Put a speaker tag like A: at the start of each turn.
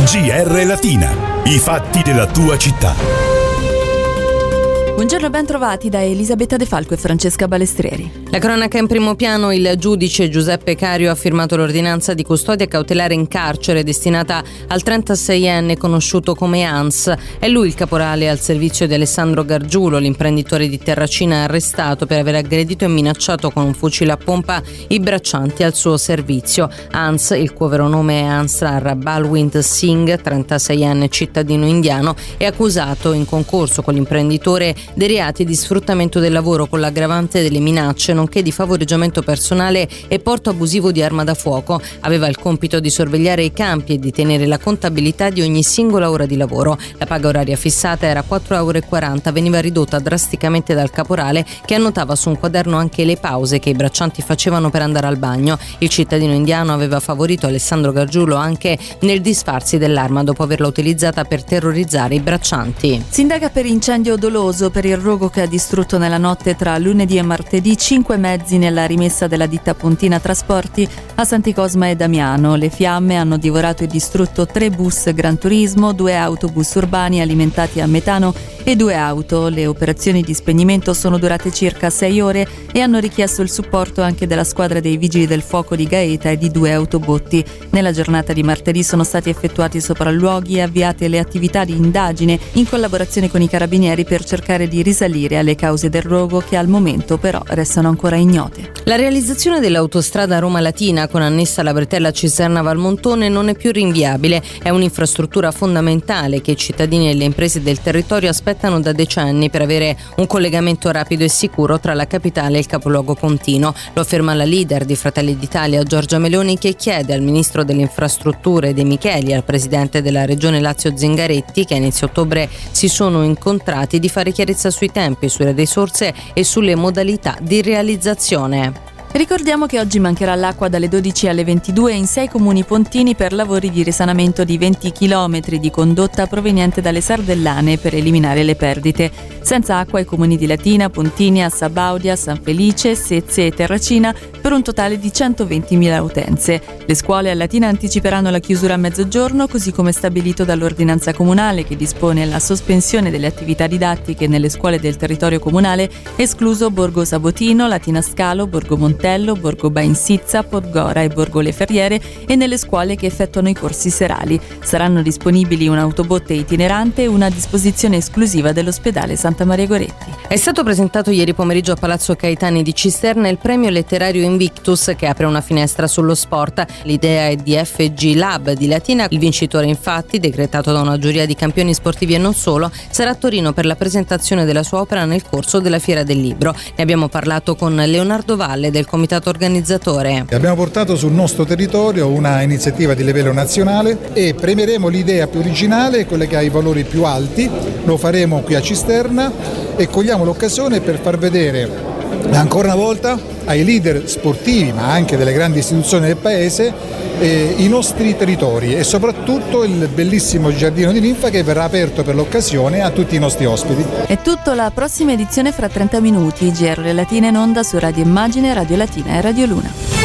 A: GR Latina, i fatti della tua città.
B: Buongiorno e ben trovati da Elisabetta De Falco e Francesca Balestrieri.
C: La cronaca in primo piano. Il giudice Giuseppe Cario ha firmato l'ordinanza di custodia cautelare in carcere destinata al 36enne conosciuto come Hans. È lui il caporale al servizio di Alessandro Gargiulo, l'imprenditore di Terracina arrestato per aver aggredito e minacciato con un fucile a pompa i braccianti al suo servizio. Hans, il cui vero nome è Ansar Balwind Singh, 36enne cittadino indiano, è accusato in concorso con l'imprenditore dei reati di sfruttamento del lavoro con l'aggravante delle minacce, nonché di favoreggiamento personale e porto abusivo di arma da fuoco. Aveva il compito di sorvegliare i campi e di tenere la contabilità di ogni singola ora di lavoro. La paga oraria fissata era 4,40 €, veniva ridotta drasticamente dal caporale, che annotava su un quaderno anche le pause che i braccianti facevano per andare al bagno. Il cittadino indiano aveva favorito Alessandro Gargiulo anche nel disfarsi dell'arma dopo averla utilizzata per terrorizzare i braccianti.
B: Si indaga per incendio doloso per il rogo che ha distrutto nella notte tra lunedì e martedì 5 mezzi nella rimessa della ditta Pontina Trasporti a Santi Cosma e Damiano. Le fiamme hanno divorato e distrutto 3 bus Gran Turismo, 2 autobus urbani alimentati a metano e 2 auto. Le operazioni di spegnimento sono durate circa 6 ore e hanno richiesto il supporto anche della squadra dei Vigili del Fuoco di Gaeta e di 2 autobotti. Nella giornata di martedì sono stati effettuati sopralluoghi e avviate le attività di indagine in collaborazione con i carabinieri per cercare di risalire alle cause del rogo, che al momento però restano ancora ignote.
C: La realizzazione dell'autostrada Roma Latina con annessa la bretella Cisterna Valmontone non è più rinviabile. È un'infrastruttura fondamentale che i cittadini e le imprese del territorio aspettano da decenni per avere un collegamento rapido e sicuro tra la capitale e il capoluogo pontino. Lo afferma la leader di Fratelli d'Italia Giorgia Meloni, che chiede al ministro delle infrastrutture De Micheli e al presidente della regione Lazio Zingaretti, che a inizio ottobre si sono incontrati, di fare chiarezza sui tempi, sulle risorse e sulle modalità di realizzazione.
B: Ricordiamo che oggi mancherà l'acqua dalle 12 alle 22 in 6 comuni pontini per lavori di risanamento di 20 chilometri di condotta proveniente dalle Sardellane per eliminare le perdite. Senza acqua i comuni di Latina, Pontinia, Sabaudia, San Felice, Sezze e Terracina per un totale di 120.000 utenze. Le scuole a Latina anticiperanno la chiusura a mezzogiorno, così come stabilito dall'ordinanza comunale che dispone la sospensione delle attività didattiche nelle scuole del territorio comunale, escluso Borgo Sabotino, Latina Scalo, Borgo Montello, Borgo Bainsizza, Podgora e Borgo Le Ferriere, e nelle scuole che effettuano i corsi serali. Saranno disponibili un'autobotte itinerante e una disposizione esclusiva dell'ospedale Santa Maria Goretti.
C: È stato presentato ieri pomeriggio a Palazzo Caetani di Cisterna il premio letterario Invictus, che apre una finestra sullo sport. L'idea è di FG Lab di Latina. Il vincitore, infatti, decretato da una giuria di campioni sportivi e non solo, sarà a Torino per la presentazione della sua opera nel corso della Fiera del Libro. Ne abbiamo parlato con Leonardo Valle del comitato organizzatore.
D: Abbiamo portato sul nostro territorio una iniziativa di livello nazionale e premieremo l'idea più originale, quella che ha i valori più alti. Lo faremo qui a Cisterna e cogliamo l'occasione per far vedere ancora una volta ai leader sportivi, ma anche delle grandi istituzioni del paese, i nostri territori e soprattutto il bellissimo giardino di ninfa che verrà aperto per l'occasione a tutti i nostri ospiti.
B: È tutto, la prossima edizione fra 30 minuti. GR Latina in onda su Radio Immagine, Radio Latina e Radio Luna.